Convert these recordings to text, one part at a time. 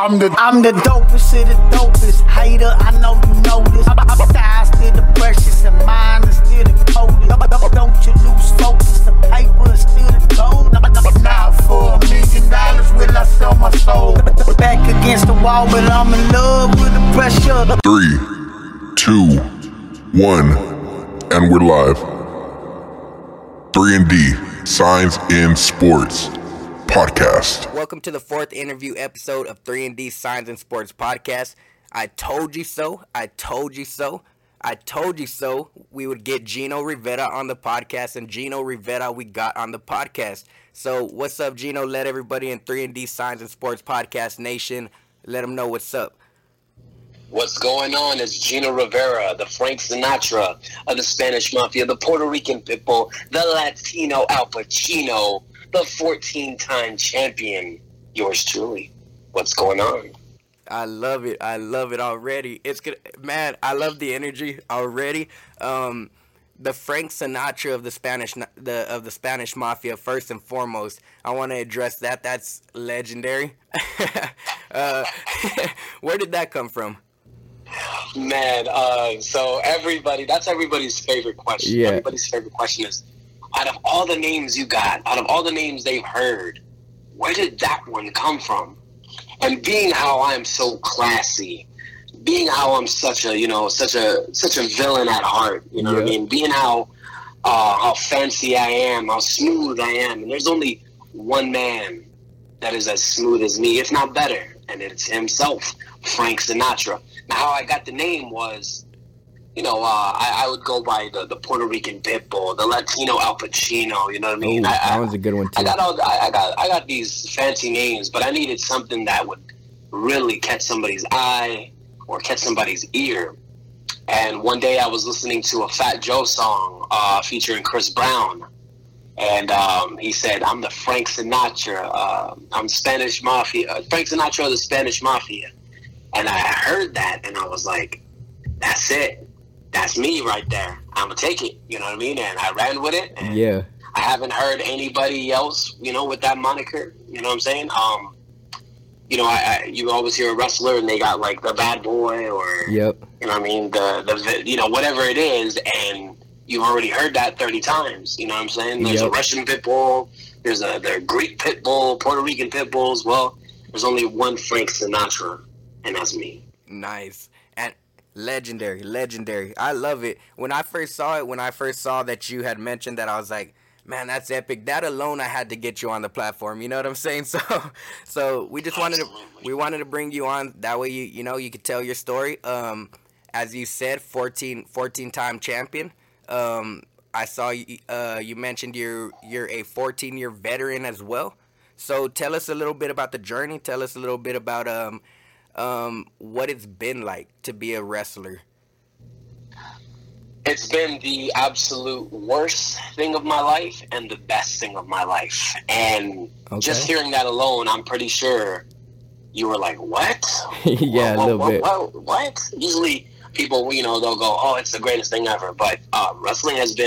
I'm the dopest of the dopest. Hater, I know you know this. I'm style still the precious and mine is still the coldest. Don't you lose focus, the paper is still the gold. Now for $1 million, will I sell my soul? Back against the wall, but I'm in love with the pressure. 3, 2, 1, and we're live. 3&D, Signs in Sports Podcast. Welcome to the fourth interview episode of 3&D Signs in Sports Podcast. I told you so. I told you so. I told you so. We would get Gino Rivera on the podcast, and Gino Rivera we got on the podcast. So what's up, Gino? Let everybody in 3&D Signs in Sports Podcast Nation, let them know what's up. What's going on? It's Gino Rivera, the Frank Sinatra of the Spanish Mafia, the Puerto Rican Pitbull, the Latino Al Pacino, the 14-time champion. Yours truly. What's going on? I love it. I love it already. It's good, man. I love the energy already. The Frank Sinatra of the Spanish Mafia. First and foremost, I want to address that. That's legendary. Where did that come from? Man, so that's everybody's favorite question. Yeah. Everybody's favorite question is, out of all the names you got, out of all the names they've heard, where did that one come from? And being how I'm so classy, being how I'm such a villain at heart, you know what I mean? Being how fancy I am, how smooth I am, and there's only one man that is as smooth as me, if not better, and it's himself, Frank Sinatra. Now, how I got the name was, I would go by the Puerto Rican Pitbull, the Latino Al Pacino. You know what I mean? That one's a good one too. I got these fancy names, but I needed something that would really catch somebody's eye or catch somebody's ear. And one day I was listening to a Fat Joe song featuring Chris Brown, and he said, "I'm the Frank Sinatra. I'm Spanish Mafia. Frank Sinatra of the Spanish Mafia." And I heard that, and I was like, "That's it. That's me right there. I'm gonna take it." You know what I mean? And I ran with it. And I haven't heard anybody else, with that moniker. You know what I'm saying? You always hear a wrestler and they got like the bad boy or, you know what I mean? The whatever it is, and you've already heard that 30 times. You know what I'm saying? There's a Russian pit bull. There's the Greek pit bull, Puerto Rican pit bulls. Well, there's only one Frank Sinatra, and that's me. Nice. And legendary. I love it. When I first saw that you had mentioned that, I was like, man, that's epic. That alone, I had to get you on the platform. You know what I'm saying? So we just wanted to bring you on. That way, you could tell your story. As you said, 14-time champion. I saw you mentioned you're a 14-year veteran as well. So tell us a little bit about the journey. Tell us a little bit about what it's been like to be a wrestler. It's been the absolute worst thing of my life and the best thing of my life. And just hearing that alone, I'm pretty sure you were like, what? Yeah, a little bit. What? Usually people, they'll go, oh, it's the greatest thing ever. But wrestling has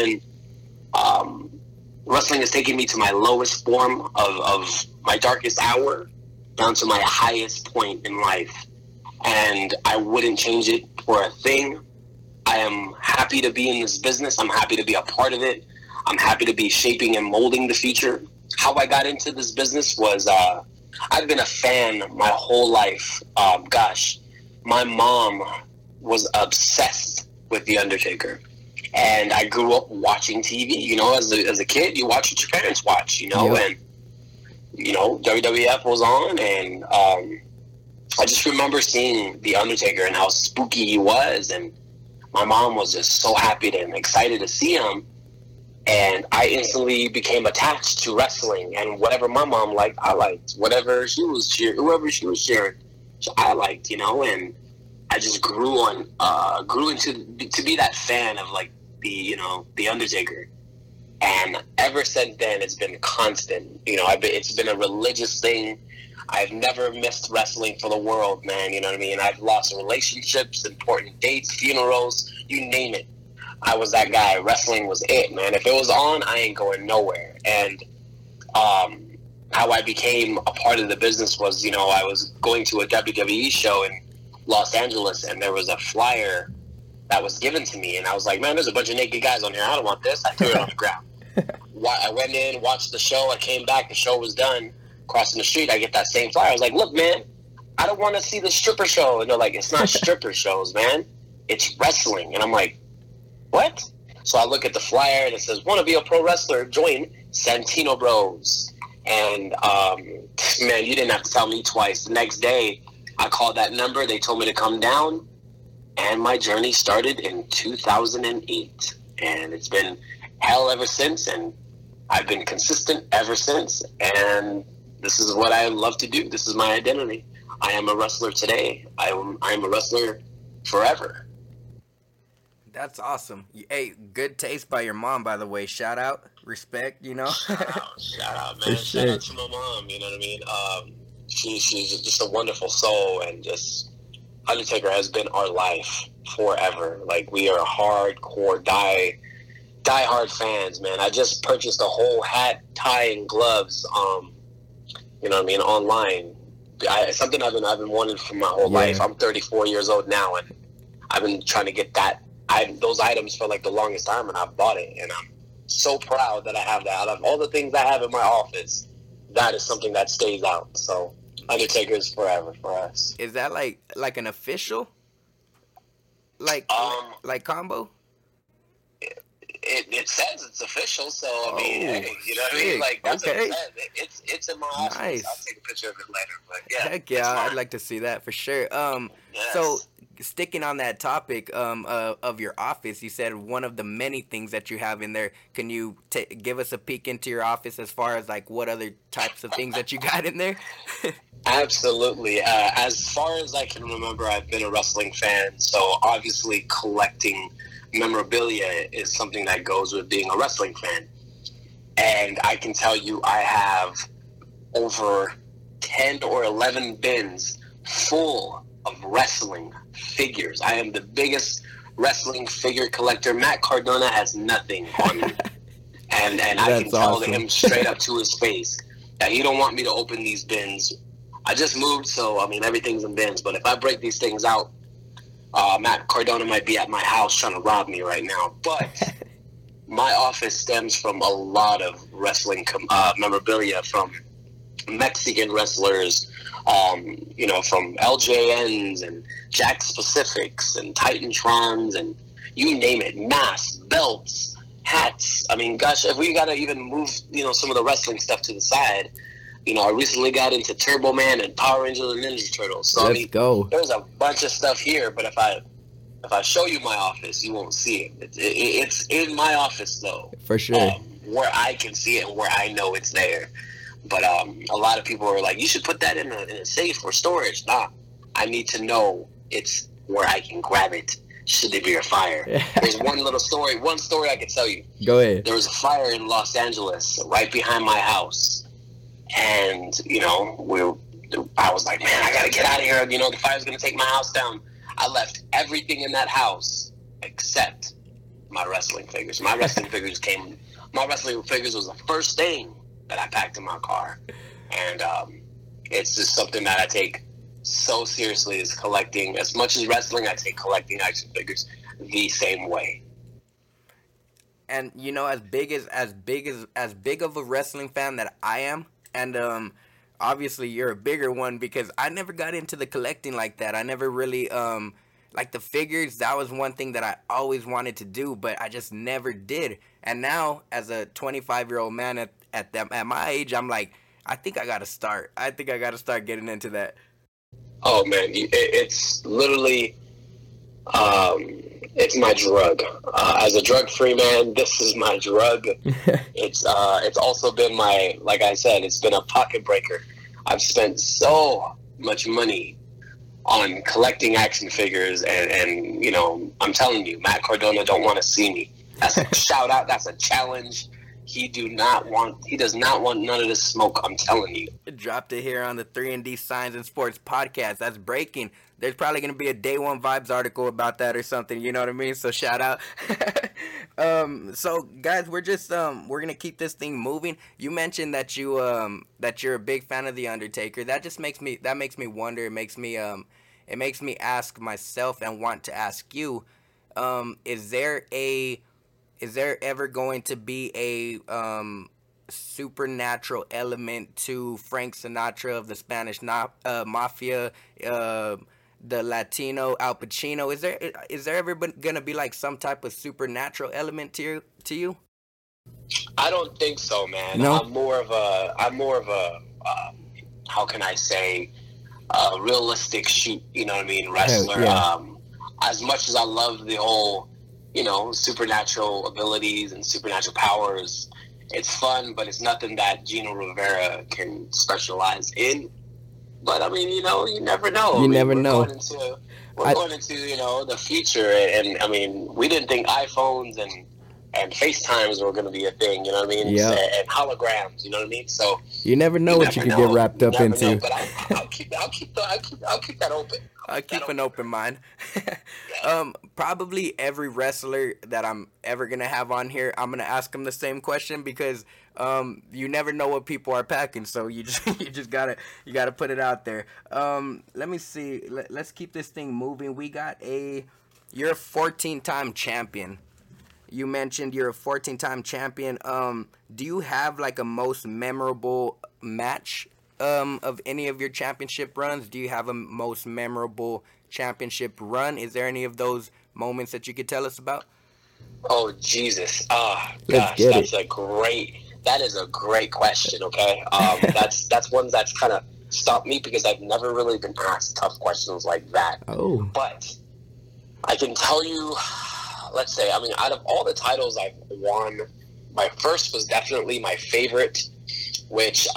taken me to my lowest form of my darkest hour down to my highest point in life. And I wouldn't change it for a thing. I am happy to be in this business. I'm happy to be a part of it. I'm happy to be shaping and molding the future. How I got into this business was I've been a fan my whole life. My mom was obsessed with The Undertaker. And I grew up watching TV. As a kid, you watch what your parents watch, and WWF was on, and I just remember seeing The Undertaker and how spooky he was, and my mom was just so happy and excited to see him, and I instantly became attached to wrestling, and whatever my mom liked, I liked. Whoever she was cheering, I liked, and I just grew into to be that fan of like the Undertaker. And ever since then, it's been constant. It's been a religious thing. I've never missed wrestling for the world, man. You know what I mean? I've lost relationships, important dates, funerals, you name it. I was that guy. Wrestling was it, man. If it was on, I ain't going nowhere. And how I became a part of the business was, I was going to a WWE show in Los Angeles, and there was a flyer that was given to me, and I was like, man, there's a bunch of naked guys on here. I don't want this. I threw it on the ground. I went in, watched the show. I came back. The show was done. Crossing the street, I get that same flyer. I was like, look, man, I don't want to see the stripper show. And they're like, it's not stripper shows, man. It's wrestling. And I'm like, what? So I look at the flyer, and it says, want to be a pro wrestler? Join Santino Bros. And, man, you didn't have to tell me twice. The next day, I called that number. They told me to come down. And my journey started in 2008. And it's been hell ever since. And I've been consistent ever since. And this is what I love to do. This is my identity. I am a wrestler today. I am a wrestler forever. That's awesome. Hey, good taste by your mom, by the way. Shout out, respect, Shout out, man. Shout out to my mom, you know what I mean? She's just a wonderful soul, and just Undertaker has been our life forever. Like, we are hardcore, die-hard fans, man. I just purchased a whole hat, tie, and gloves, you know what I mean, online. Something I've been wanting for my whole life. I'm 34 years old now, and I've been trying to get those items for like the longest time, and I bought it, and I'm so proud that I have that. Out of all the things I have in my office, that is something that stays out. So Undertaker is forever for us. Is that like an official, like combo? It says it's official, so I mean, hey, you know what I mean? Like, that's okay. What it says. It's in my office. Nice. I'll take a picture of it later, but yeah. Heck yeah, I'd like to see that for sure. Yes. So sticking on that topic of your office, you said one of the many things that you have in there. Can you give us a peek into your office as far as like what other types of things that you got in there? Absolutely. As far as I can remember, I've been a wrestling fan, so obviously collecting memorabilia is something that goes with being a wrestling fan. And I can tell you I have over 10 or 11 bins full of wrestling figures. I am the biggest wrestling figure collector. Matt Cardona has nothing on me. And I can tell him straight up to his face that he don't want me to open these bins. I just moved, so I mean everything's in bins, but if I break these things out, Matt Cardona might be at my house trying to rob me right now. But my office stems from a lot of wrestling memorabilia from Mexican wrestlers, from LJNs and Jack Pacifics and Titantrons and you name it, masks, belts, hats. I mean, gosh, if we got to even move, some of the wrestling stuff to the side, I recently got into Turbo Man and Power Rangers and Ninja Turtles. So Let's go. There's a bunch of stuff here, but if I show you my office, you won't see it. It's in my office, though. For sure. Where I can see it and where I know it's there. But a lot of people are like, you should put that in a safe or storage. Nah, I need to know it's where I can grab it should there be a fire. There's one story I can tell you. Go ahead. There was a fire in Los Angeles right behind my house. And, I was like, man, I got to get out of here. The fire's going to take my house down. I left everything in that house except my wrestling figures. My wrestling figures was the first thing that I packed in my car. And it's just something that I take so seriously, is collecting. As much as wrestling, I take collecting action figures the same way. And as big of a wrestling fan that I am, and obviously you're a bigger one, because I never got into the collecting like that. I never really like the figures. That was one thing that I always wanted to do, but I just never did. And now, as a 25-year-old man at my age, I'm like, I think I gotta start. I think I gotta start getting into that. Oh man, it's literally it's my drug. As a drug-free man, this is my drug. It's also been like I said, it's been a pocket breaker. I've spent so much money on collecting action figures, and I'm telling you, Matt Cardona don't want to see me. That's a shout out. That's a challenge. He does not want none of this smoke. I'm telling you. Dropped it here on the 3&D Signs and Sports podcast. That's breaking. There's probably going to be a Day One Vibes article about that or something. You know what I mean? So shout out. So guys, we're just we're gonna keep this thing moving. You mentioned that that you're a big fan of the Undertaker. That just makes me wonder. It makes me ask myself and want to ask you, is there ever going to be a supernatural element to Frank Sinatra of the Spanish Mafia, the Latino Al Pacino? Is there ever gonna be like some type of supernatural element to you? I don't think so, man. No? I'm more of a how can I say, realistic shoot, you know what I mean, wrestler. Yeah. As much as I love the whole, supernatural abilities and supernatural powers, it's fun, but it's nothing that Gino Rivera can specialize in. But I mean, you never know. You never know. We're going into the future, and I mean, we didn't think iPhones and FaceTimes were going to be a thing. You know what I mean? Yeah. And holograms. You know what I mean? So you never know what you could get wrapped up into. Know, but I'll keep that open. I keep an open mind. Probably every wrestler that I'm ever gonna have on here, I'm gonna ask them the same question because you never know what people are packing, so you just gotta put it out there. Let me see. Let's keep this thing moving. You're a 14-time champion. You mentioned you're a 14-time champion. Do you have like a most memorable match of any of your championship runs? Do you have a most memorable championship run? Is there any of those moments that you could tell us about? Oh, Jesus. Gosh, that is a great question, okay? That's one that's kind of stopped me because I've never really been asked tough questions like that. Oh. But I can tell you, let's say, I mean, out of all the titles I've won, my first was definitely my favorite, which,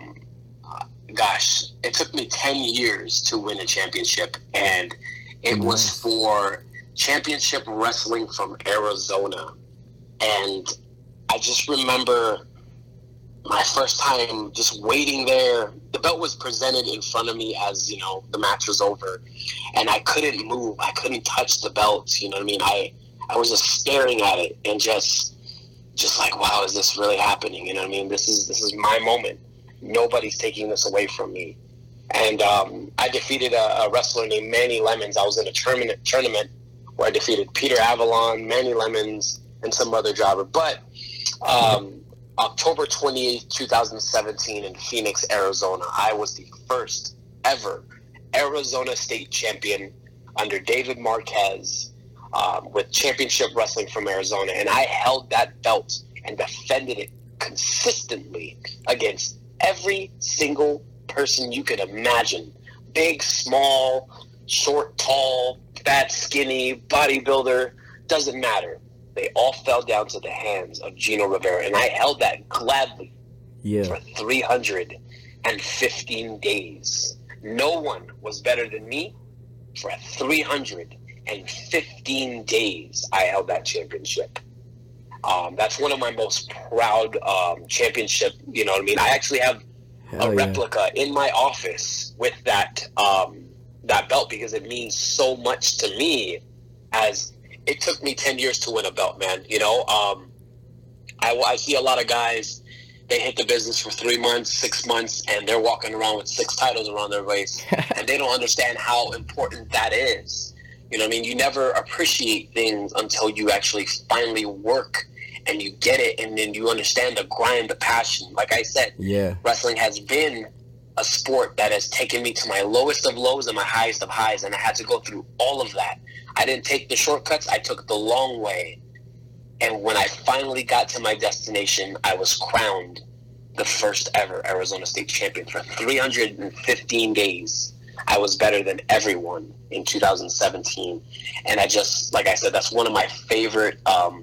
gosh, it took me 10 years to win a championship, and it was for Championship Wrestling from Arizona. And I just remember my first time just waiting there. The belt was presented in front of me as, the match was over, and I couldn't move. I couldn't touch the belt, you know what I mean? I was just staring at it and just like, wow, is this really happening? You know what I mean? This is my moment. Nobody's taking this away from me. And I defeated a wrestler named Manny Lemons. I was in a tournament where I defeated Peter Avalon, Manny Lemons, and some other jobber. But October 28th, 2017 in Phoenix, Arizona, I was the first ever Arizona State champion under David Marquez with Championship Wrestling from Arizona. And I held that belt and defended it consistently against every single person you could imagine. Big, small, short, tall, fat, skinny, bodybuilder, doesn't matter. They all fell down to the hands of Gino Rivera, and I held that gladly for 315 days. No one was better than me. For 315 days, I held that championship. That's one of my most proud championship, you know what I mean? I actually have a replica in my office with that belt because it means so much to me, as it took me 10 years to win a belt, man. I see a lot of guys, they hit the business for 3 months, 6 months, and they're walking around with 6 titles around their waist, and they don't understand how important that is. You know what I mean? You never appreciate things until you actually finally work and you get it, and then you understand the grind, the passion. Like I said, wrestling has been a sport that has taken me to my lowest of lows and my highest of highs, and I had to go through all of that. I didn't take the shortcuts, I took the long way. And when I finally got to my destination, I was crowned the first ever Arizona State champion for 315 days. I was better than everyone in 2017. And I just, like I said, that's one of my favorite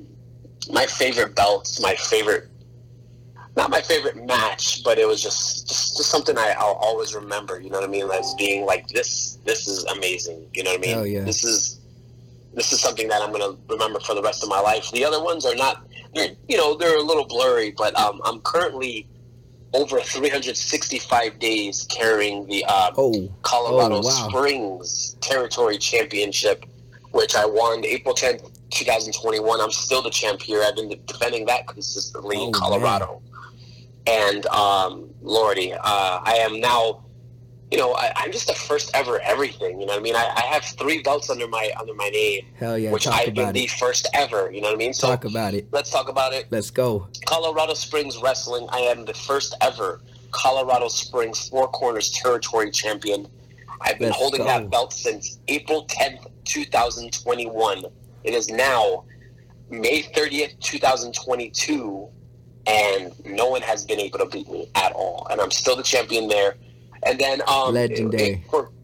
belts, not my favorite match, but it was just something I'll always remember, you know what I mean, as being like, this is amazing, you know what I mean? Oh, yeah. This is something that I'm going to remember for the rest of my life. The other ones are not, they're a little blurry, but I'm currently over 365 days carrying the Colorado Springs Territory Championship, which I won April 10th, 2021. I'm still the champ here. I've been defending that consistently in Oh, Colorado. And Lordy, I am now, I'm just the first ever everything. You know what I mean? I have 3 belts under my name. Hell yeah, which talk I've been about the it. first ever. You know what I mean? So Talk about it. let's talk about it. Let's go. Colorado Springs Wrestling. I am the first ever Colorado Springs Four Corners Territory Champion. I've been Let's holding go. that belt since April 10th, 2021. It is now May 30th, 2022, and no one has been able to beat me at all. And I'm still the champion there. And then Legendary.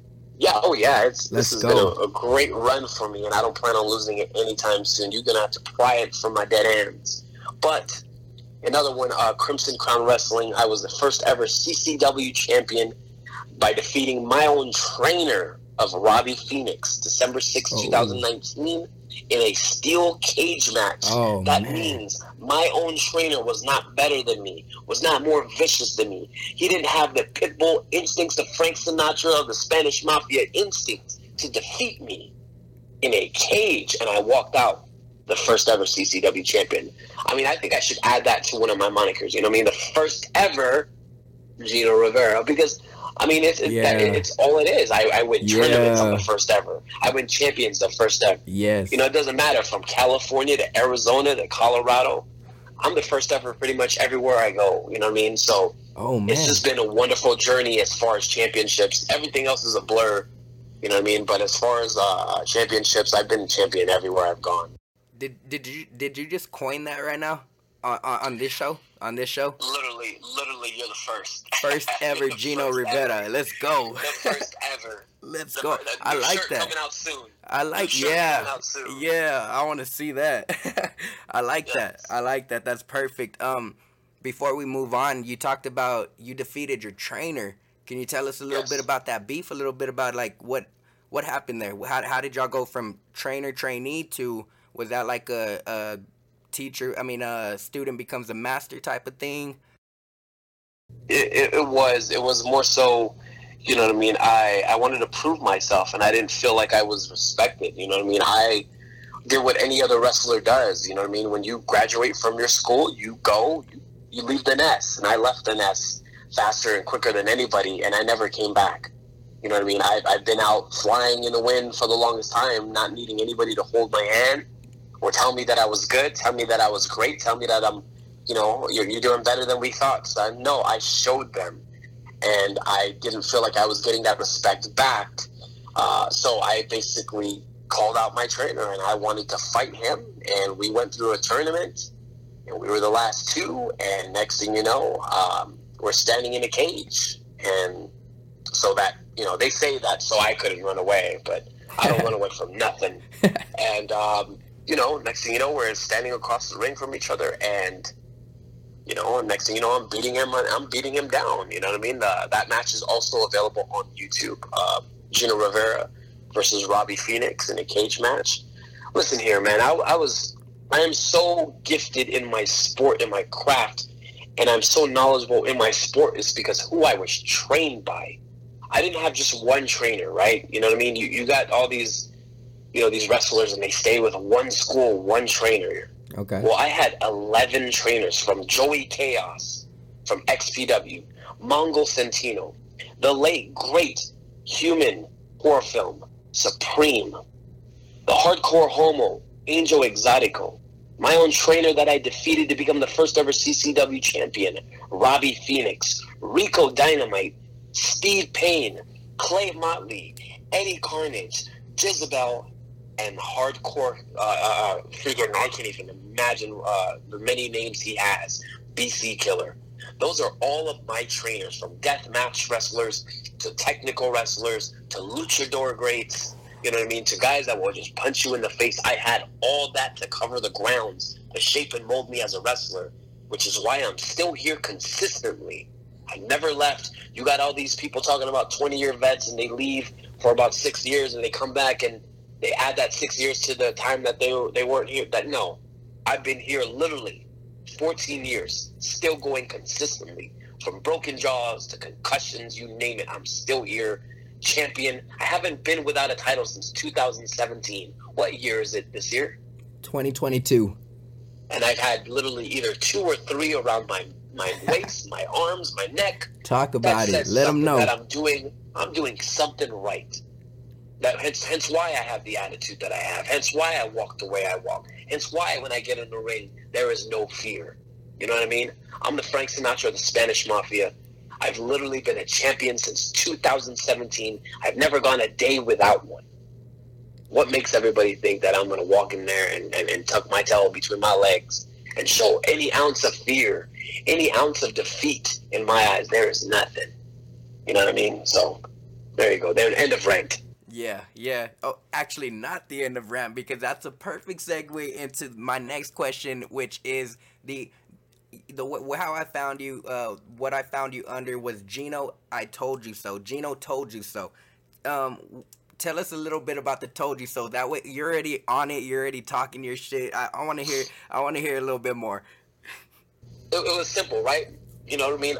This Let's has go. been a great run for me, and I don't plan on losing it anytime soon. You're gonna have to pry it from my dead hands. But another one, Crimson Crown Wrestling. I was the first ever CCW champion by defeating my own trainer of Robbie Phoenix, December 6th, 2019, in a steel cage match. Oh, that man. means my own trainer was not better than me, was not more vicious than me. He didn't have the pit bull instincts of Frank Sinatra of the Spanish Mafia instincts to defeat me in a cage, and I walked out the first ever CCW champion. I mean, I think I should add that to one of my monikers. You know what I mean? The first ever Gino Rivera, because I mean, it's all it is. I win tournaments. I'm the first ever. I win champions the first ever. Yes. It doesn't matter from California to Arizona to Colorado. I'm the first ever pretty much everywhere I go. You know what I mean? So it's just been a wonderful journey as far as championships. Everything else is a blur. You know what I mean? But as far as championships, I've been champion everywhere I've gone. Did you just coin that right now on this show? On this show? Literally, you're the first. First ever Gino Rivera. Ever. Let's go. The first ever. Let's go. I like that. Coming out soon. I like, coming out soon. Yeah, I want to see that. I like that. I like that. That's perfect. Before we move on, you talked about you defeated your trainer. Can you tell us a little bit about that beef? A little bit about like what happened there? How did y'all go from trainee to, was that like a teacher? I mean, a student becomes a master type of thing? It was more so, you know what I mean? I wanted to prove myself, and I didn't feel like I was respected. You know what I mean? I did what any other wrestler does. You know what I mean? When you graduate from your school, you go, you leave the nest, and I left the nest faster and quicker than anybody, and I never came back. You know what I mean? I've been out flying in the wind for the longest time, not needing anybody to hold my hand or tell me that I was good, tell me that I was great, tell me that I'm, you're doing better than we thought. So no, I showed them, and I didn't feel like I was getting that respect back. So I basically called out my trainer, and I wanted to fight him, and we went through a tournament, and we were the last 2, and next thing you know, we're standing in a cage. And so that, they say that so I couldn't run away, but I don't run away from nothing. And, next thing you know, we're standing across the ring from each other, and, next thing you know, I'm beating him down. You know what I mean? That match is also available on YouTube. Gino Rivera versus Robbie Phoenix in a cage match. Listen here, man, I am so gifted in my sport, in my craft, and I'm so knowledgeable in my sport is because who I was trained by. I didn't have just one trainer, right? You know what I mean? You got all these, these wrestlers, and they stay with one school, one trainer. Okay. Well, I had 11 trainers, from Joey Chaos, from XPW, Mongol Santino, the late, great human horror film, Supreme, the hardcore homo, Angel Exotico, my own trainer that I defeated to become the first ever CCW champion, Robbie Phoenix, Rico Dynamite, Steve Payne, Clay Motley, Eddie Carnage, Jezebel, and hardcore, I can't even imagine the many names he has, BC Killer. Those are all of my trainers, from deathmatch wrestlers to technical wrestlers to luchador greats, you know what I mean, to guys that will just punch you in the face. I had all that to cover the grounds, to shape and mold me as a wrestler, which is why I'm still here consistently. I never left. You got all these people talking about 20-year vets, and they leave for about 6 years, and they come back and they add that 6 years to the time that they weren't here. No, I've been here literally 14 years, still going consistently. From broken jaws to concussions, you name it, I'm still here, champion. I haven't been without a title since 2017. What year is it this year? 2022. And I've had literally either 2 or 3 around my waist, my arms, my neck. Talk about it. That says Let them something know. that I'm doing something right. That hence why I have the attitude that I have. Hence why I walk the way I walk. Hence why when I get in the ring, there is no fear. You know what I mean? I'm the Frank Sinatra of the Spanish Mafia. I've literally been a champion since 2017. I've never gone a day without one. What makes everybody think that I'm going to walk in there and tuck my towel between my legs and show any ounce of fear, any ounce of defeat in my eyes? There is nothing. You know what I mean? So there you go. There, end of rant. Yeah. Oh, actually, not the end of rant, because that's a perfect segue into my next question, which is the how I found you. What I found you under was Gino. I told you so. Gino told you so. Tell us a little bit about the told you so. That way, you're already on it. You're already talking your shit. I want to hear. I want to hear a little bit more. It was simple, right? You know what I mean?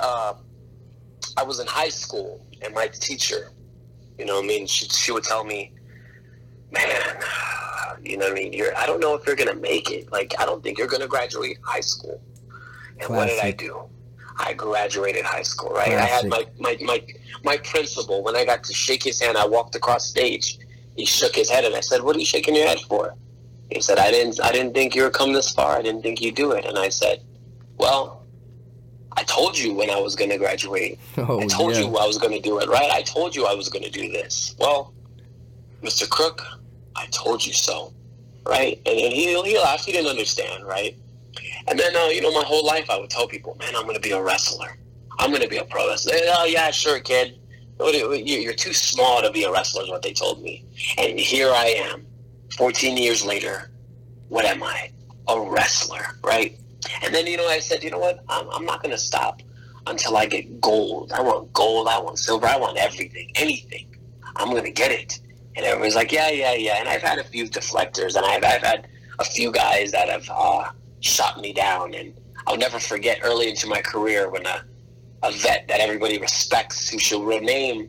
I was in high school, and my teacher, you know what I mean, she would tell me, man, you know what I mean, I don't know if you're gonna make it. Like, I don't think you're gonna graduate high school. And Classic. What did I do? I graduated high school, right? Classic. I had my principal. When I got to shake his hand, I walked across stage. He shook his head, and I said, "What are you shaking your head for?" He said, I didn't think you would come this far. I didn't think you'd do it." And I said, "Well, I told you when I was going to graduate. I told you I was going to do it, right? I told you I was going to do this. Well, Mr. Crook, I told you so, right?" And then he laughed. He didn't understand, right? And then, my whole life I would tell people, "Man, I'm going to be a wrestler. I'm going to be a pro wrestler." "Oh, yeah, sure, kid. You're too small to be a wrestler," is what they told me. And here I am, 14 years later. What am I? A wrestler, right? And then, I said, you know what? I'm not going to stop until I get gold. I want gold. I want silver. I want everything, anything. I'm going to get it. And everybody's like, yeah. And I've had a few deflectors, and I've had a few guys that have shot me down. And I'll never forget early into my career when a vet that everybody respects, who shall remain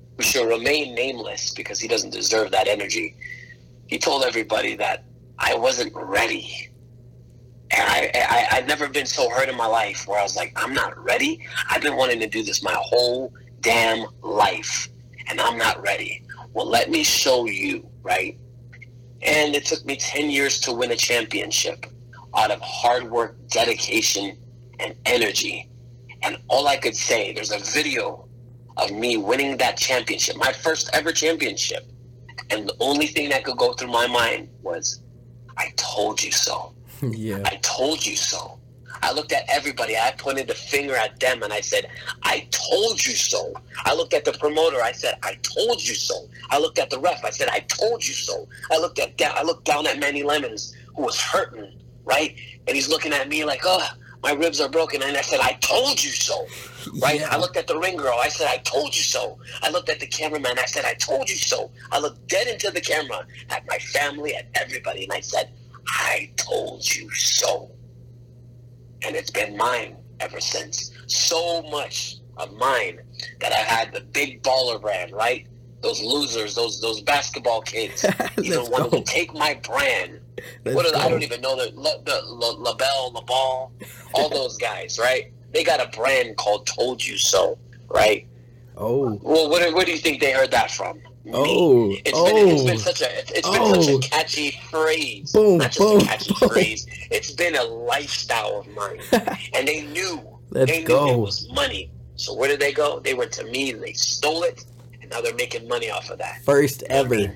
nameless because he doesn't deserve that energy, he told everybody that I wasn't ready. And I've never been so hurt in my life where I was like, I'm not ready. I've been wanting to do this my whole damn life, and I'm not ready. Well, let me show you, right? And it took me 10 years to win a championship out of hard work, dedication, and energy. And all I could say, there's a video of me winning that championship, my first ever championship. And the only thing that could go through my mind was, I told you so. Yeah. I told you so. I looked at everybody. I pointed the finger at them, and I said, I told you so. I looked at the promoter. I said, I told you so. I looked at the ref. I said, I told you so. I looked down at Manny Lemons, who was hurting, right? And he's looking at me like, oh, my ribs are broken. And I said, I told you so, right? Yeah. I looked at the ring girl. I said, I told you so. I looked at the cameraman. I said, I told you so. I looked dead into the camera at my family, at everybody, and I said, I told you so. And it's been mine ever since. So much of mine that I had the big baller brand, right? Those losers, those basketball kids, even wanted to take my brand. I don't even know the LaBelle, LaBall, all those guys, right? They got a brand called Told You So, right? Oh. Well, where do you think they heard that from? Me. It's been such a catchy phrase. Boom, Not just a catchy phrase. It's been a lifestyle of mine. And they knew. Knew it was money. So where did they go? They went to me, they stole it, and now they're making money off of that. First ever.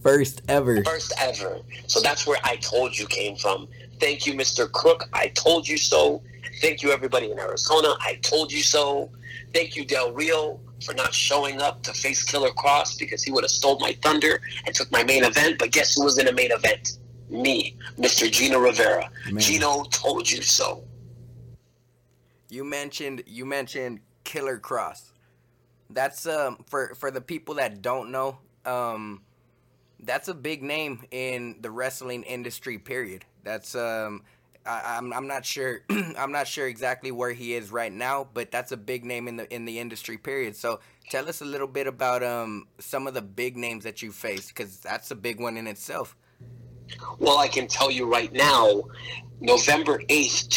So that's where I told you came from. Thank you, Mr. Crook. I told you so. Thank you, everybody in Arizona. I told you so. Thank you, Del Rio, for not showing up to face Killer Cross, because he would have stole my thunder and took my main event. But guess who was in the main event? Me, Mr. Gino Rivera. Man. Gino told you so. You mentioned Killer Cross. That's for the people that don't know, that's a big name in the wrestling industry, period. That's I'm not sure I'm not sure exactly where he is right now, but that's a big name in the industry, period. So tell us a little bit about some of the big names that you faced, because that's a big one in itself. Well, I can tell you right now, November 8th,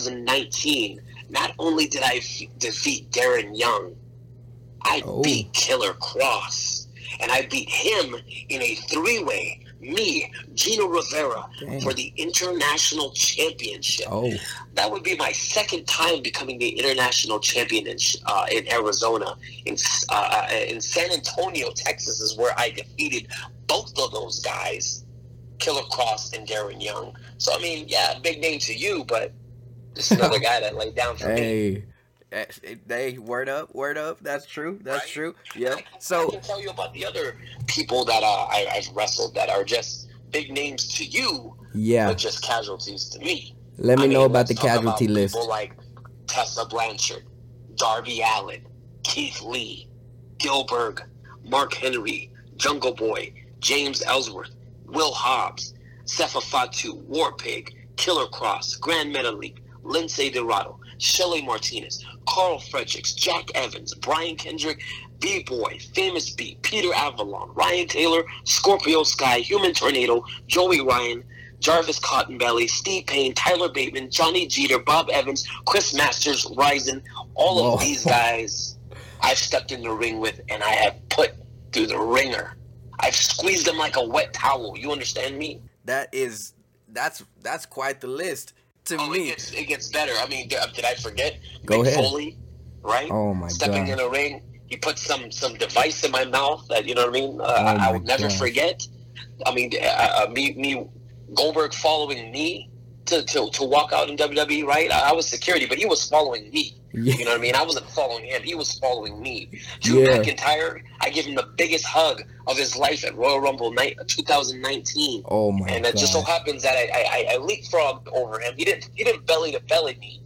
2019, not only did I defeat Darren Young, I beat Killer Cross. And I beat him in a three-way, me, Gino Rivera, for the International Championship. That would be my second time becoming the International Champion in Arizona. In San Antonio, Texas is where I defeated both of those guys, Killer Cross and Darren Young. So, I mean, yeah, big name to you, but this is another guy that laid down for me. They word up. That's true. That's true. Yeah. So I can tell you about the other people that I've wrestled that are just big names to you, but just casualties to me. Let me know about the casualty list. People like Tessa Blanchard, Darby Allin, Keith Lee, Gilbert, Mark Henry, Jungle Boy, James Ellsworth, Will Hobbs, Sefa Fatu, Warpig, Killer Cross, Grand Metalik, Lindsay Dorado, Shelly Martinez, Carl Fredericks, Jack Evans, Brian Kendrick, B-Boy, Famous B, Peter Avalon, Ryan Taylor, Scorpio Sky, Human Tornado, Joey Ryan, Jarvis Cottonbelly, Steve Payne, Tyler Bateman, Johnny Jeter, Bob Evans, Chris Masters, Ryzen, all of these guys I've stepped in the ring with and I have put through the ringer. I've squeezed them like a wet towel. You understand me? That's quite the list. To me, it gets better. I mean, did I forget? Go ahead. Foley, right? Oh my Stepping in the ring, he put some device in my mouth that, you know what I mean? I would never forget. I mean, me Goldberg following me to walk out in WWE, right? I was security, but he was following me. Yeah. You know what I mean? I wasn't following him. He was following me. Drew McIntyre, I gave him the biggest hug of his life at Royal Rumble night 2019. Oh my! And it just so happens that I leapfrogged over him. He didn't belly to belly me.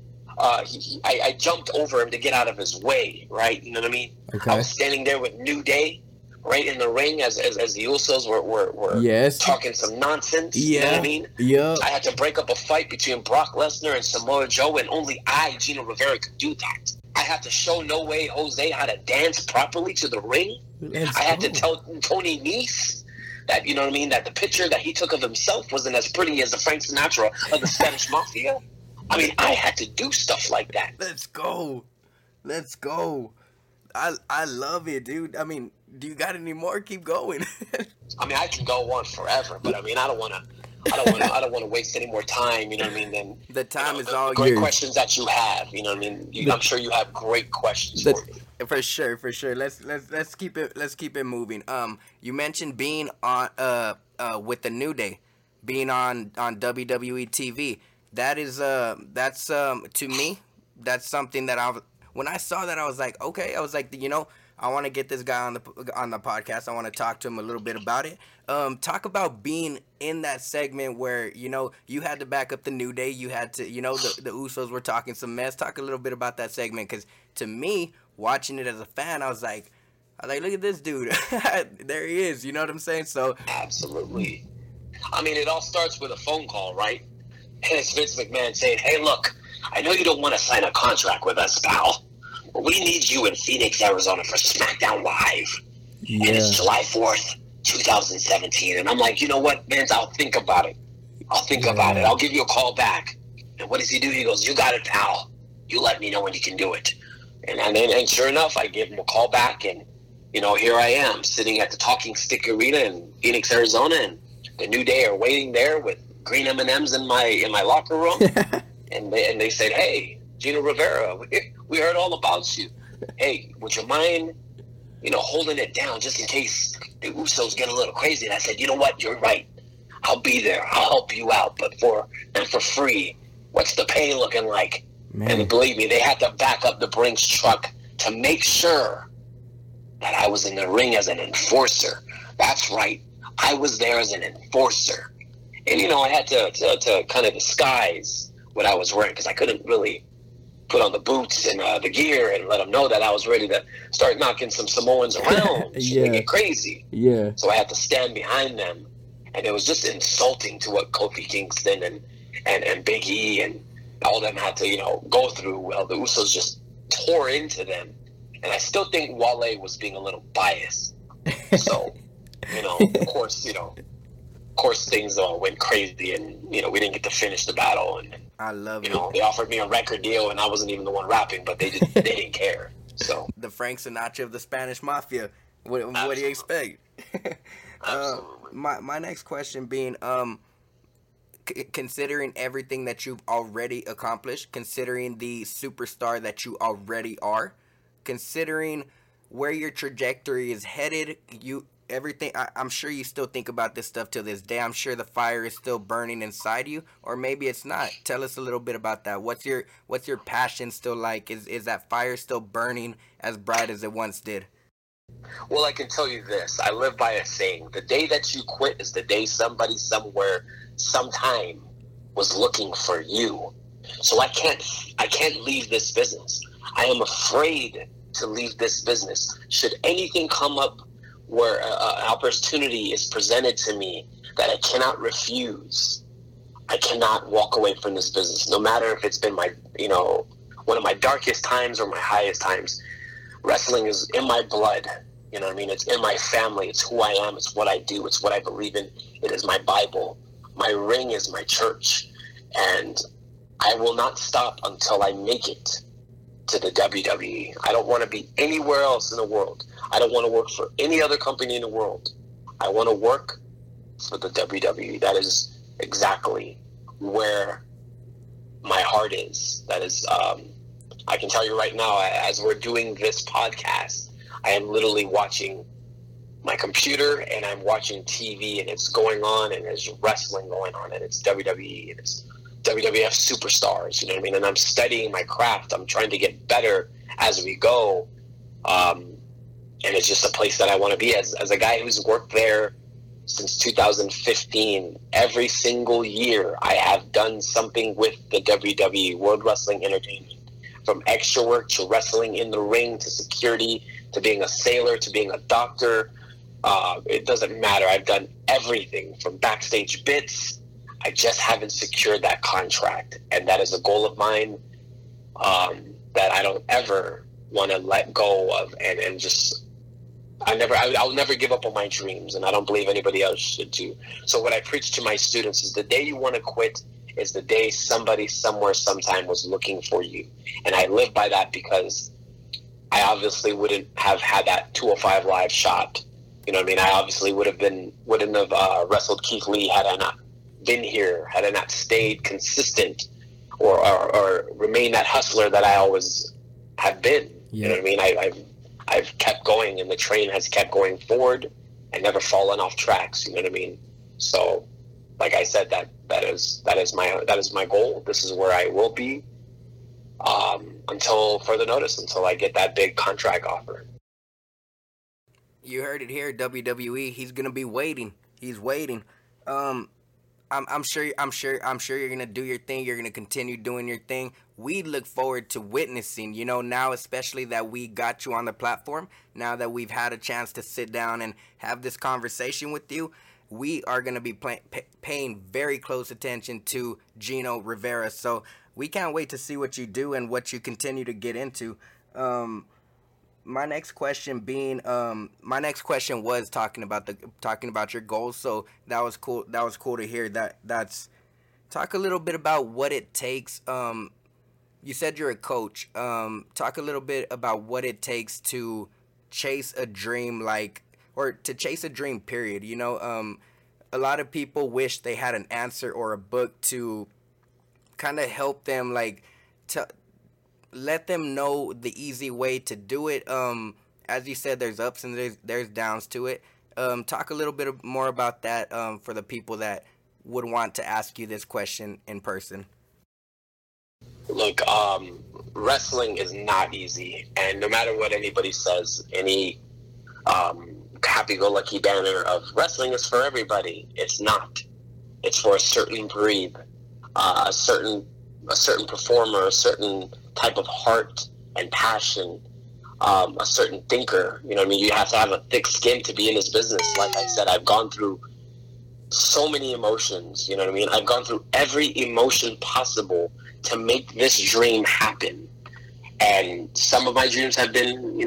I jumped over him to get out of his way, right? You know what I mean? Okay. I was standing there with New Day, right in the ring as the Usos were talking some nonsense. You know what I mean? Yeah. I had to break up a fight between Brock Lesnar and Samoa Joe, and only I, Gino Rivera, could do that. I had to show No Way Jose how to dance properly to the ring. I had to tell Tony Nese that, you know what I mean, that the picture that he took of himself wasn't as pretty as the Frank Sinatra of the Spanish Mafia. I mean, I had to do stuff like that. Let's go. I love it, dude. I mean, do you got any more? Keep going. I mean, I can go on forever, but I mean, I don't want to waste any more time. You know what I mean? Then the time is all great yours. Questions that you have. You know what I mean? I'm sure you have great questions for me. For sure. Let's keep it moving. You mentioned being on with the New Day, being on WWE TV. That is that's to me, that's something that when I saw that, I was like, okay. I was like, you know, I want to get this guy on the podcast. I want to talk to him a little bit about it. Talk about being in that segment where, you know, you had to back up the New Day. You had to, you know, the Usos were talking some mess. Talk a little bit about that segment, because to me, watching it as a fan, I was like, look at this dude. There he is. You know what I'm saying? So absolutely. I mean, it all starts with a phone call, right? And it's Vince McMahon saying, hey, look, I know you don't want to sign a contract with us, pal, but we need you in Phoenix, Arizona for SmackDown Live. Yeah. And it's July 4th, 2017. And I'm like, you know what, Vince, I'll think about it. I'll give you a call back. And what does he do? He goes, you got it, pal. You let me know when you can do it. And sure enough, I give him a call back, and, you know, here I am sitting at the Talking Stick Arena in Phoenix, Arizona, and the New Day are waiting there with green M&Ms in my locker room. and they said, hey, Gino Rivera, we heard all about you. Hey, would you mind, you know, holding it down just in case the Usos get a little crazy? And I said, you know what, you're right. I'll be there. I'll help you out, but not for free. What's the pay looking like? Man. And believe me, they had to back up the Brinks truck to make sure that I was in the ring as an enforcer. That's right. I was there as an enforcer. And, you know, I had to kind of disguise what I was wearing, because I couldn't really put on the boots and the gear and let them know that I was ready to start knocking some Samoans around. They get crazy. Yeah. So I had to stand behind them. And it was just insulting to what Kofi Kingston and Big E and all them had to, you know, go through. Well, the Usos just tore into them. And I still think Wale was being a little biased. So, you know, of course, you know, of course, things went crazy, and we didn't get to finish the battle. And I love it. They offered me a record deal, and I wasn't even the one rapping, but they didn't care. So the Frank Sinatra of the Spanish Mafia. What do you expect? Absolutely. My next question being, considering everything that you've already accomplished, considering the superstar that you already are, considering where your trajectory is headed, I'm sure you still think about this stuff till this day. I'm sure the fire is still burning inside you, or maybe it's not. Tell us a little bit about that. What's your passion still like? Is that fire still burning as bright as it once did? Well, I can tell you this. I live by a saying: the day that you quit is the day somebody somewhere sometime was looking for you. So I can't leave this business. I am afraid to leave this business. Should anything come up where an opportunity is presented to me that I cannot refuse, I cannot walk away from this business, no matter if it's been my, one of my darkest times or my highest times. Wrestling is in my blood. It's in my family. It's who I am. It's what I do. It's what I believe in. It is my Bible. My ring is my church. And I will not stop until I make it to the WWE. I don't want to be anywhere else in the world. I don't want to work for any other company in the world. I want to work for the WWE. That is exactly where my heart is. That is, I can tell you right now, as we're doing this podcast, I am literally watching my computer and I'm watching TV, and it's going on, and there's wrestling going on, and it's WWE, and it's WWF superstars, and I'm studying my craft. I'm trying to get better as we go. And it's just a place that I want to be. As a guy who's worked there since 2015, every single year I have done something with the WWE, World Wrestling Entertainment. From extra work to wrestling in the ring to security to being a sailor to being a doctor. It doesn't matter. I've done everything from backstage bits. I just haven't secured that contract, and that is a goal of mine that I don't ever want to let go of, and just I'll never give up on my dreams, and I don't believe anybody else should too. So what I preach to my students is the day you want to quit is the day somebody somewhere sometime was looking for you, and I live by that because I obviously wouldn't have had that 205 Live shot. I obviously wouldn't have wrestled Keith Lee had I not been here, had I not stayed consistent or remained that hustler that I always have been. Yeah. I've kept going, and the train has kept going forward and never fallen off tracks. So like I said, that is my goal. This is where I will be until further notice, until I get that big contract offer. You heard it here, WWE. He's gonna be waiting. He's waiting. I'm sure you're gonna do your thing. You're gonna continue doing your thing. We look forward to witnessing, now, especially that we got you on the platform. Now that we've had a chance to sit down and have this conversation with you, we are gonna be paying very close attention to Gino Rivera. So we can't wait to see what you do and what you continue to get into. My next question was talking about your goals, so that was cool. That was cool to hear. That's talk a little bit about what it takes. You said you're a coach. Talk a little bit about what it takes to chase a dream, or to chase a dream. Period. A lot of people wish they had an answer or a book to kind of help them, to let them know the easy way to do it. As you said, there's ups and there's downs to it. Talk a little bit more about that for the people that would want to ask you this question in person. Look, wrestling is not easy, and no matter what anybody says, any happy-go-lucky banner of wrestling is for everybody, it's not. It's for a certain breed, a certain performer, a certain type of heart and passion, a certain thinker. You have to have a thick skin to be in this business. Like I said, I've gone through so many emotions. I've gone through every emotion possible to make this dream happen. And some of my dreams have been,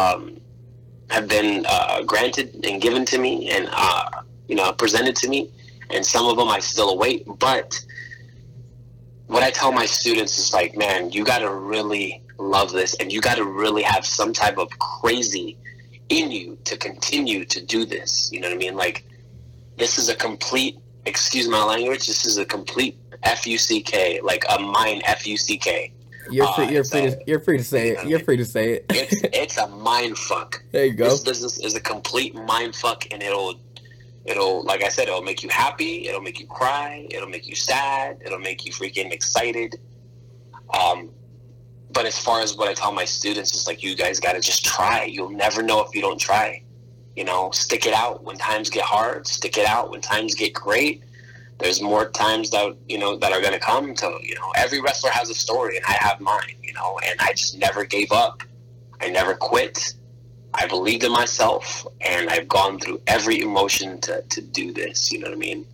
granted and given to me and, presented to me. and some of them I still await. But what I tell my students is like, man, you got to really love this, and you got to really have some type of crazy in you to continue to do this. You know what I mean? Like, this is a complete, excuse my language, this is a complete F-U-C-K, like a mind F-U-C-K. You're free to say it. You're free to say it. It's a mind fuck. There you go. This business is a complete mind fuck, and it'll, like I said, it'll make you happy, it'll make you cry, it'll make you sad, it'll make you freaking excited. But as far as what I tell my students is like, you guys got to just try. You'll never know if you don't try. You know, stick it out when times get hard. Stick it out when times get great. There's more times that, you know, that are going to come to, you know, every wrestler has a story, and I have mine, you know, and I just never gave up. I never quit. I believed in myself, and I've gone through every emotion to do this. You know what I mean?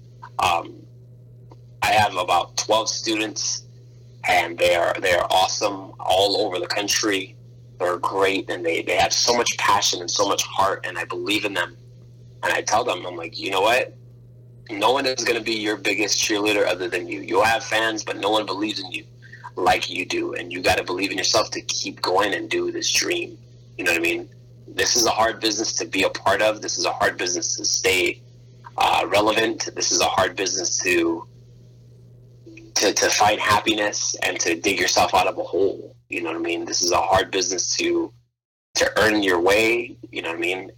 I have about 12 students, and they are awesome all over the country. They're great, and they have so much passion and so much heart, and I believe in them. And I tell them, I'm like, you know what? No one is going to be your biggest cheerleader other than you. You'll have fans, but no one believes in you like you do, and you got to believe in yourself to keep going and do this dream. You know what I mean? This is a hard business to be a part of. This is a hard business to stay relevant. This is a hard business to find happiness and to dig yourself out of a hole. You know what I mean? This is a hard business to earn your way. You know what I mean?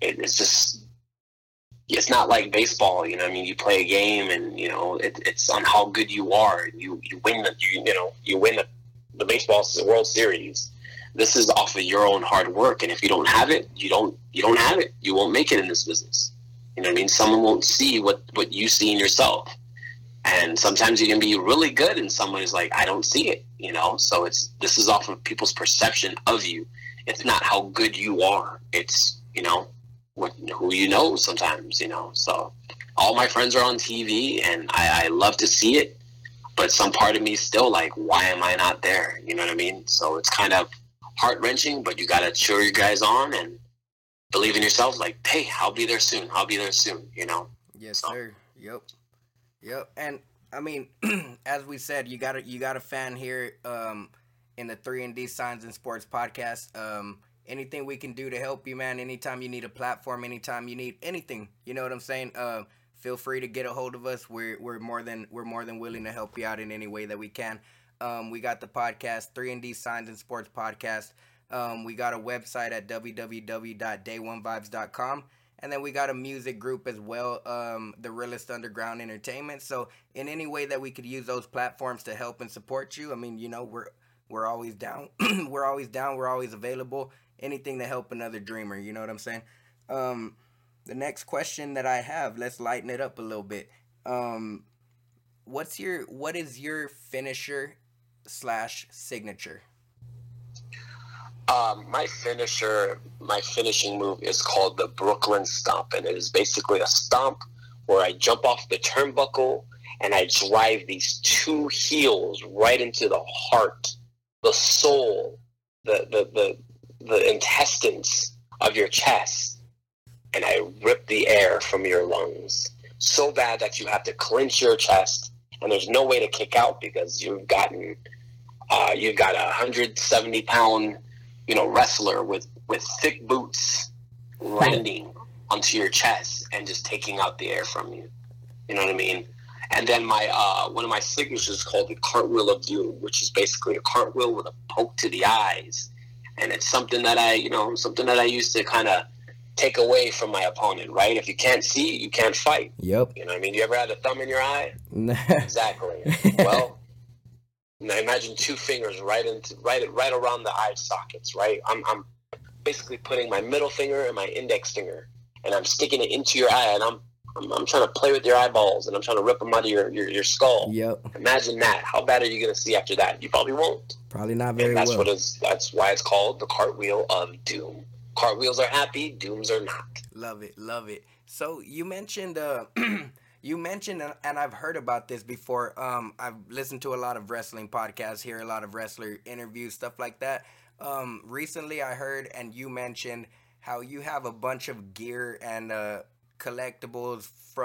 It's not like baseball. You know what I mean? You play a game, and you know it's on how good you are. You win the baseball World Series. This is off of your own hard work, and if you don't have it, you don't have it. You won't make it in this business. You know what I mean? Someone won't see what you see in yourself. And sometimes you can be really good, and someone is like, I don't see it, you know? So this is off of people's perception of you. It's not how good you are. It's, you know, who you know sometimes, you know? So all my friends are on TV, and I love to see it, but some part of me is still like, why am I not there? You know what I mean? So it's kind of heart-wrenching, but you got to cheer you guys on and believe in yourself. Like, hey, I'll be there soon, you know? Yes, sir. Yep. And I mean, as we said, you got a fan here in the 3&D Signs and Sports podcast. Anything we can do to help you, man. Anytime you need a platform, anytime you need anything, you know what I'm saying? Feel free to get a hold of us. We're more than willing to help you out in any way that we can. We got the podcast, 3&D Signs and Sports podcast. We got a website at www.day1vibes.com. And then we got a music group as well, the Realest Underground Entertainment. So in any way that we could use those platforms to help and support you, I mean, you know, we're always down. We're always down. We're always available. Anything to help another dreamer. You know what I'm saying? The next question that I have, let's lighten it up a little bit. What is your finisher / signature? My finishing move is called the Brooklyn Stomp, and it is basically a stomp where I jump off the turnbuckle and I drive these two heels right into the heart, the soul, the intestines of your chest, and I rip the air from your lungs so bad that you have to clench your chest, and there's no way to kick out because you've got a 170-pound wrestler with thick boots landing onto your chest and just taking out the air from you. You know what I mean? And then my one of my signatures is called the Cartwheel of Doom, which is basically a cartwheel with a poke to the eyes. And it's something that I used to kind of take away from my opponent, right? If you can't see, you can't fight. Yep. You know what I mean? You ever had a thumb in your eye? Exactly. Well, now imagine two fingers right around the eye sockets, right? I'm basically putting my middle finger and my index finger, and I'm sticking it into your eye, and I'm trying to play with your eyeballs, and I'm trying to rip them out of your skull. Yep. Imagine that. How bad are you going to see after that? You probably won't. Probably not very well. That's why it's called the Cartwheel of Doom. Cartwheels are happy, dooms are not. Love it. So you mentioned and I've heard about this before. I've listened to a lot of wrestling podcasts, hear a lot of wrestler interviews, stuff like that. Recently I heard, and you mentioned how you have a bunch of gear and collectibles from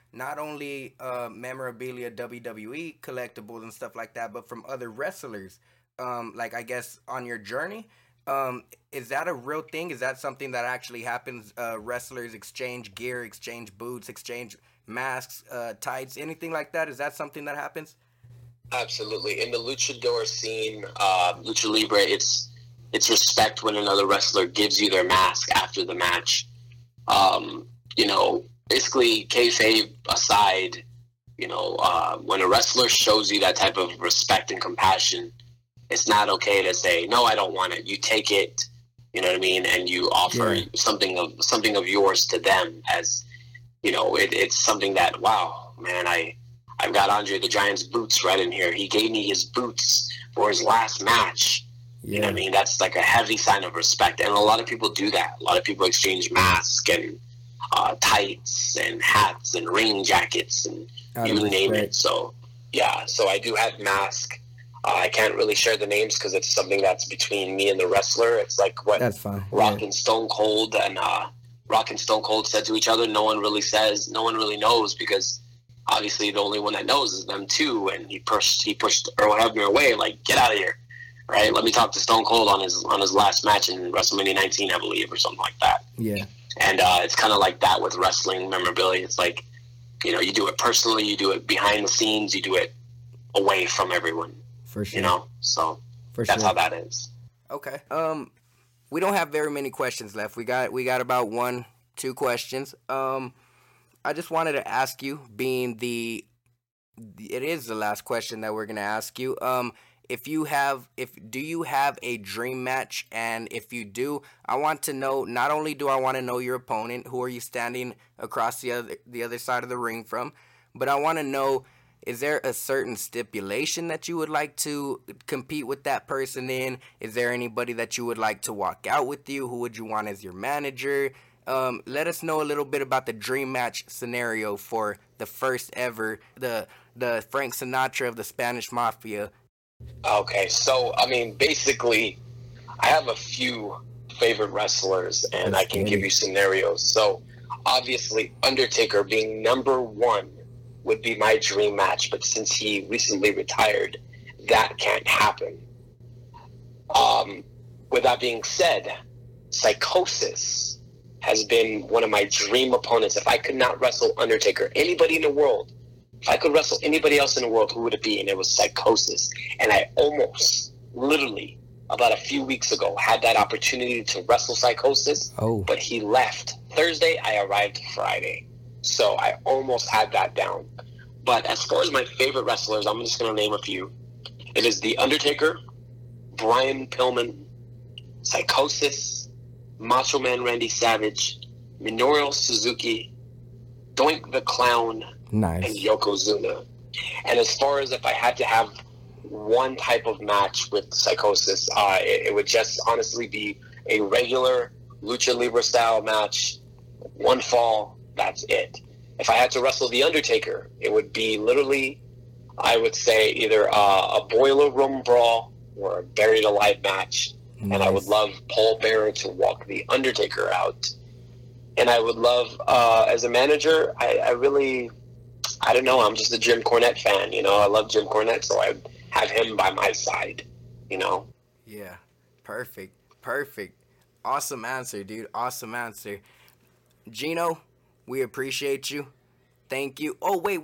not only memorabilia, WWE collectibles and stuff like that, but from other wrestlers. Like I guess on your journey, is that a real thing? Is that something that actually happens? Wrestlers exchange gear, exchange boots, exchange masks, tights, anything like that? Is that something that happens? Absolutely. In the luchador scene, lucha libre, it's respect when another wrestler gives you their mask after the match. You know, basically kayfabe aside, you know, when a wrestler shows you that type of respect and compassion, it's not okay to say, no, I don't want it. You take it, you know what I mean? And you offer something of yours to them as, you know, it's something that, wow, man, I've got Andre the Giant's boots right in here. He gave me his boots for his last match. Yeah. You know what I mean? That's like a heavy sign of respect. And a lot of people do that. A lot of people exchange masks and tights and hats and rain jackets and you name it. So, yeah, so I do have masks. I can't really share the names because it's something that's between me and the wrestler. It's like what Rock and Stone Cold said to each other. No one really knows because obviously the only one that knows is them two. And he pushed Earl Hebner away, like, get out of here, right? Let me talk to Stone Cold on his last match in WrestleMania 19, I believe, or something like that. Yeah. And it's kind of like that with wrestling memorabilia. It's like, you know, you do it personally, you do it behind the scenes, you do it away from everyone. For sure. You know, so that's how that is. Okay. We don't have very many questions left. We got about 1-2 questions. I just wanted to ask you, being it is the last question that we're gonna ask you. Do you have a dream match? And if you do, I want to know. Not only do I want to know your opponent, who are you standing across the other side of the ring from, but I want to know, is there a certain stipulation that you would like to compete with that person in? Is there anybody that you would like to walk out with you? Who would you want as your manager? Let us know a little bit about the dream match scenario for the first ever, the Frank Sinatra of the Spanish Mafia. Okay, so, I mean, basically, I have a few favorite wrestlers, and I can give you scenarios. So, obviously, Undertaker being number one would be my dream match, but since he recently retired, that can't happen. With that being said, Psychosis has been one of my dream opponents. If I could not wrestle Undertaker, anybody in the world, if I could wrestle anybody else in the world, who would it be? And it was Psychosis. And I almost, literally, about a few weeks ago, had that opportunity to wrestle Psychosis, but he left Thursday, I arrived Friday. So I almost had that down. But as far as my favorite wrestlers, I'm just going to name a few. It is The Undertaker, Brian Pillman, Psychosis, Macho Man Randy Savage, Minoru Suzuki, Doink the Clown, and Yokozuna. And as far as if I had to have one type of match with Psychosis, it would just honestly be a regular Lucha Libre style match, one fall, that's it. If I had to wrestle The Undertaker, it would be literally, I would say, either a boiler room brawl or a buried alive match. Nice. And I would love Paul Bearer to walk The Undertaker out. And I would love, as a manager, I don't know, I'm just a Jim Cornette fan, you know. I love Jim Cornette, so I'd have him by my side, you know. Yeah, perfect. Awesome answer, dude. Awesome answer. Gino, we appreciate you. Thank you. Oh, wait.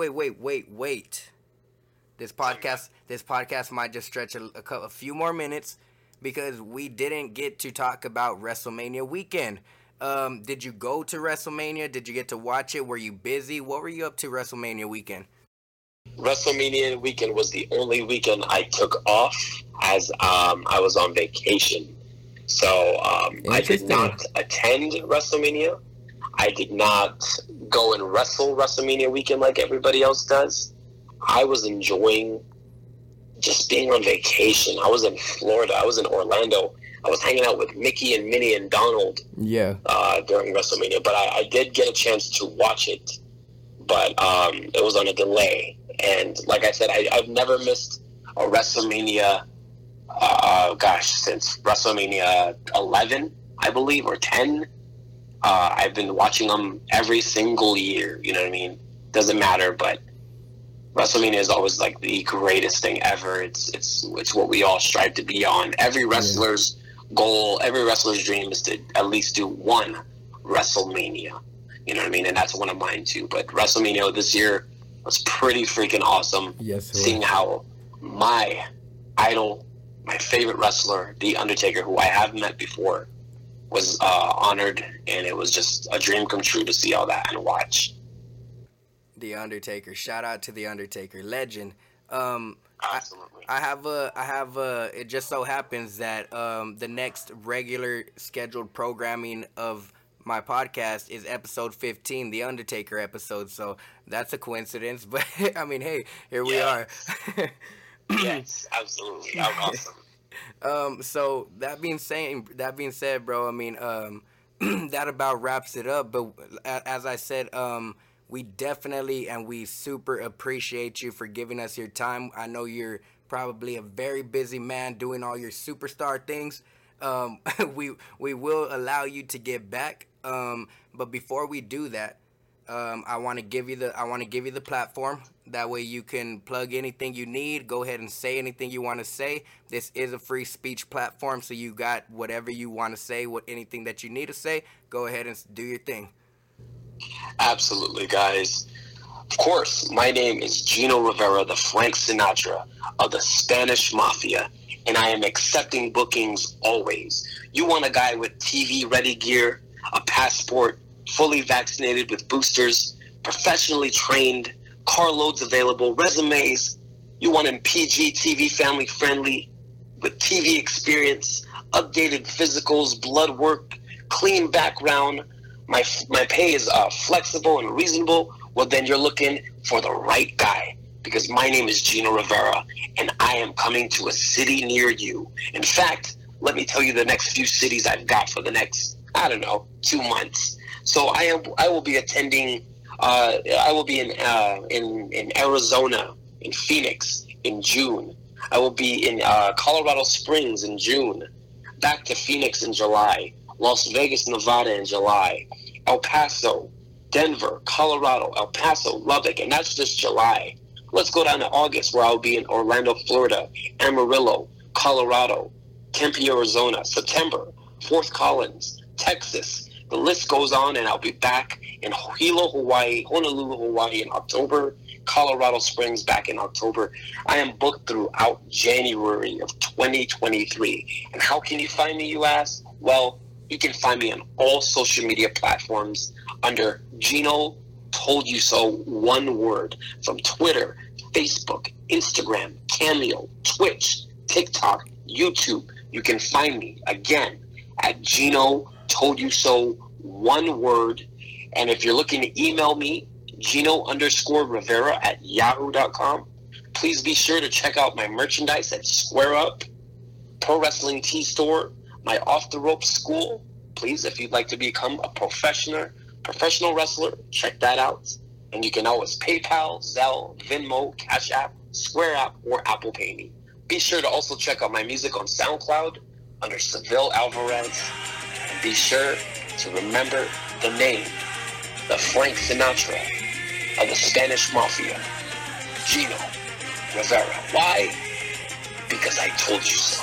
This podcast might just stretch a few more minutes because we didn't get to talk about WrestleMania weekend. Did you go to WrestleMania? Did you get to watch it? Were you busy? What were you up to WrestleMania weekend? WrestleMania weekend was the only weekend I took off as I was on vacation. So I did not attend WrestleMania. I did not go and wrestle WrestleMania weekend like everybody else does. I was enjoying just being on vacation. I was in Florida. I was in Orlando. I was hanging out with Mickey and Minnie and Donald during WrestleMania. But I did get a chance to watch it. But it was on a delay. And like I said, I've never missed a WrestleMania, since WrestleMania 11, I believe, or 10. I've been watching them every single year, you know what I mean? doesn't matter, but WrestleMania is always like the greatest thing ever. It's what we all strive to be on. Every wrestler's goal, every wrestler's dream is to at least do one WrestleMania. You know what I mean? And that's one of mine too. But WrestleMania this year was pretty freaking awesome. Yes, seeing how my idol, my favorite wrestler, The Undertaker, who I have met before, was honored, and it was just a dream come true to see all that and watch. The Undertaker. Shout out to The Undertaker, legend. Absolutely. I have a. It just so happens that the next regular scheduled programming of my podcast is episode 15, The Undertaker episode. So that's a coincidence, but I mean, hey, here we are. Yes, absolutely. Awesome. So that being said, bro, I mean, that about wraps it up. But as I said, we definitely and we super appreciate you for giving us your time. I know you're probably a very busy man doing all your superstar things. We will allow you to get back. But before we do that, I want to give you the platform. That way you can plug anything you need. Go ahead and say anything you want to say. This is a free speech platform, so you got whatever you want to say, anything that you need to say. Go ahead and do your thing. Absolutely, guys. Of course, my name is Gino Rivera, the Frank Sinatra of the Spanish Mafia, and I am accepting bookings always. You want a guy with TV-ready gear, a passport, fully vaccinated with boosters, professionally trained, carloads available, resumes. You want him PG, TV family friendly, with TV experience, updated physicals, blood work, clean background. My pay is flexible and reasonable. Well, then you're looking for the right guy, because my name is Gino Rivera, and I am coming to a city near you. In fact, let me tell you the next few cities I've got for the next, 2 months. So I will be attending. I will be in Arizona, in Phoenix in June. I will be in Colorado Springs in June. Back to Phoenix in July. Las Vegas, Nevada in July. El Paso, Denver, Colorado, El Paso, Lubbock, and that's just July. Let's go down to August, where I'll be in Orlando, Florida, Amarillo, Colorado, Tempe, Arizona. September, Fort Collins, Texas. The list goes on, and I'll be back in Hilo, Hawaii, Honolulu, Hawaii in October, Colorado Springs back in October. I am booked throughout January of 2023. And how can you find me, you ask? Well, you can find me on all social media platforms under Gino Told You So, one word, from Twitter, Facebook, Instagram, Cameo, Twitch, TikTok, YouTube. You can find me, again, at Gino Told You So, one word. And if you're looking to email me, Gino_Rivera at yahoo.com. Please be sure to check out my merchandise at Square Up, Pro Wrestling Tea Store, my Off the Ropes school. Please, if you'd like to become a professional wrestler, check that out. And you can always PayPal, Zelle, Venmo, Cash App, Square App, or Apple Pay me. Be sure to also check out my music on SoundCloud under Seville Alvarez. And be sure to remember the name, the Frank Sinatra of the Spanish Mafia, Gino Rivera. Why? Because I told you so.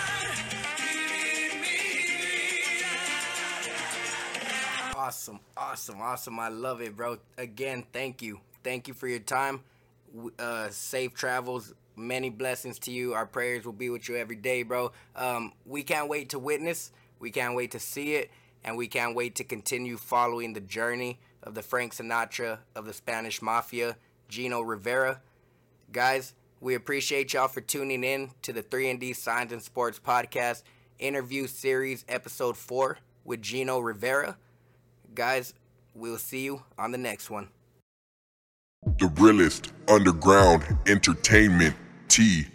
Awesome. I love it, bro. Again, thank you for your time. Safe travels, many blessings to you. Our prayers will be with you every day, bro. We can't wait to witness, we can't wait to see it, and we can't wait to continue following the journey of the Frank Sinatra of the Spanish Mafia, Gino Rivera. Guys, we appreciate y'all for tuning in to the 3&D Signs and Sports Podcast interview series episode 4 with Gino Rivera. Guys, we'll see you on the next one. The realest underground entertainment, TRUE,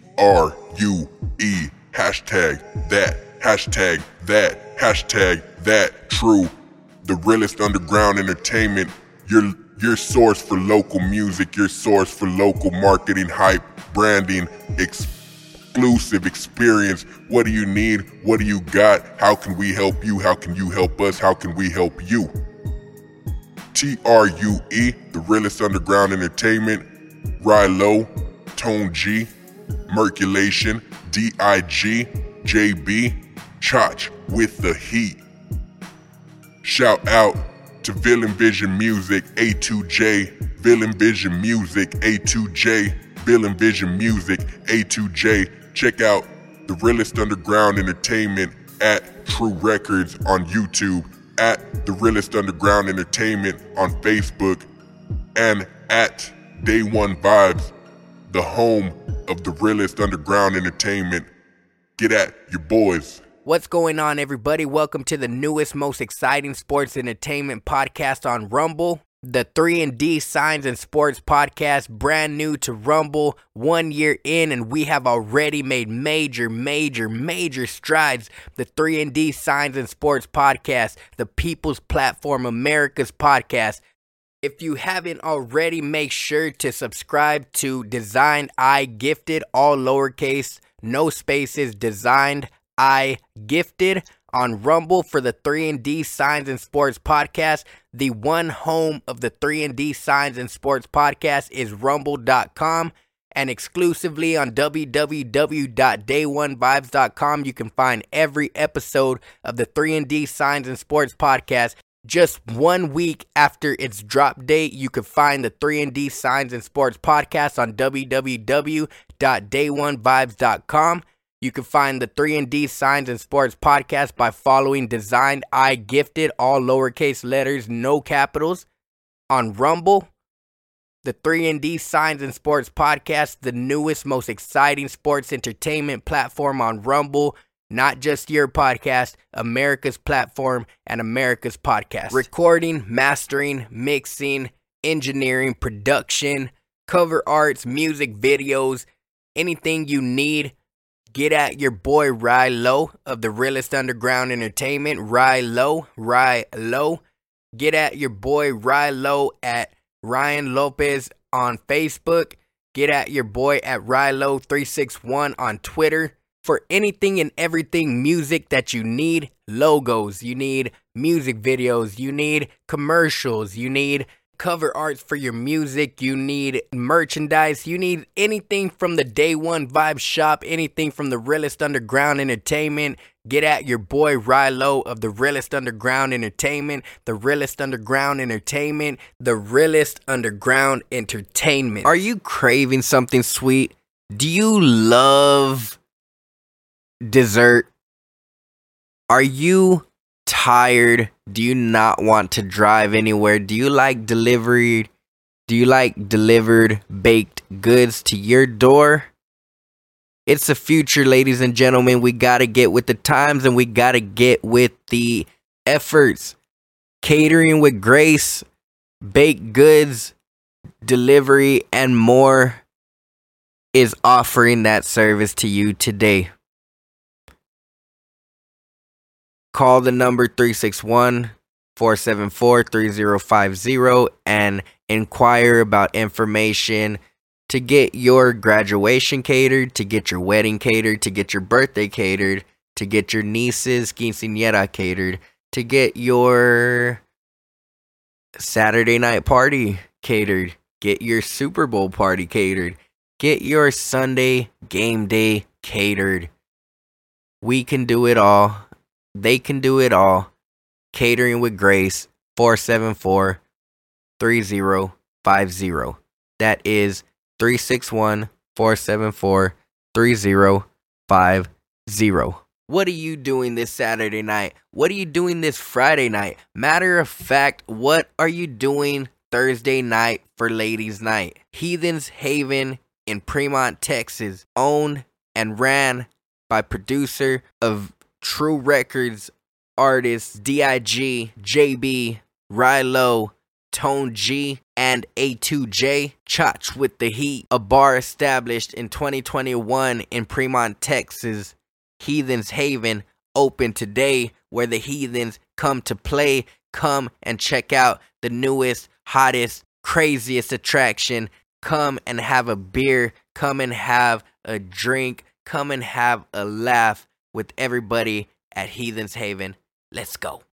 hashtag that true. The realest underground entertainment, your source for local music, your source for local marketing, hype, branding, exclusive experience. What do you need? What do you got? How can we help you? How can you help us? How can we help you? TRUE, The Realest Underground Entertainment, Rilo, Tone G, Merculation, DIG, JB, Chach with the heat. Shout out to Villain Vision Music, A2J, Villain Vision Music, A2J, Villain Vision Music, A2J. Check out The Realest Underground Entertainment at True Records on YouTube, at The Realest Underground Entertainment on Facebook, and at Day One Vibes, the home of The Realest Underground Entertainment. Get at your boys. What's going on, everybody? Welcome to the newest, most exciting sports entertainment podcast on Rumble. The 3&D Signs and Sports Podcast, brand new to Rumble, 1 year in, and we have already made major strides. The 3&D Signs and Sports Podcast, the people's platform, America's podcast. If you haven't already, make sure to subscribe to Designed I Gifted, all lowercase, no spaces, Designed I Gifted on Rumble for the 3&D Signs and Sports Podcast. The one home of the 3&D Signs and Sports Podcast is rumble.com, and exclusively on www.day1vibes.com you can find every episode of the 3&D Signs and Sports Podcast. Just 1 week after its drop date, you can find the 3&D Signs and Sports Podcast on www.day1vibes.com. You can find the 3&D Signs and Sports Podcast by following Designed I Gifted, all lowercase letters, no capitals, on Rumble. The 3&D Signs and Sports Podcast, the newest, most exciting sports entertainment platform on Rumble. Not just your podcast, America's platform and America's podcast. Recording, mastering, mixing, engineering, production, cover arts, music videos, anything you need. Get at your boy Rilo of the Realest Underground Entertainment. Rilo. Get at your boy Rilo at Ryan Lopez on Facebook. Get at your boy at Rilo361 on Twitter. For anything and everything music that you need, logos, you need music videos, you need commercials, you need cover arts for your music, you need merchandise, you need anything from the Day One Vibe shop, anything from the Realest Underground Entertainment. Get at your boy Rilo of the Realest Underground Entertainment, the Realest Underground Entertainment, the Realest Underground Entertainment. Are you craving something sweet? Do you love dessert? Are you tired? Do you not want to drive anywhere? Do you like delivery? Do you like delivered baked goods to your door? It's the future, ladies and gentlemen. We gotta get with the times and we gotta get with the efforts. Catering with Grace, baked goods, delivery, and more is offering that service to you today. Call the number 361-474-3050 and inquire about information to get your graduation catered, to get your wedding catered, to get your birthday catered, to get your niece's quinceañera catered, to get your Saturday night party catered, get your Super Bowl party catered, get your Sunday game day catered. We can do it all. They can do it all. Catering with Grace, 474-3050. That is 361-474-3050. What are you doing this Saturday night? What are you doing this Friday night? Matter of fact, what are you doing Thursday night for Ladies Night? Heathens Haven in Fremont, Texas, owned and ran by producer of True Records artists DIG, JB, Rilo, Tone G, and A2J. Chach with the heat. A bar established in 2021 in Fremont, Texas. Heathens Haven open today, where the Heathens come to play. Come and check out the newest, hottest, craziest attraction. Come and have a beer. Come and have a drink. Come and have a laugh with everybody at Heathens Haven. Let's go.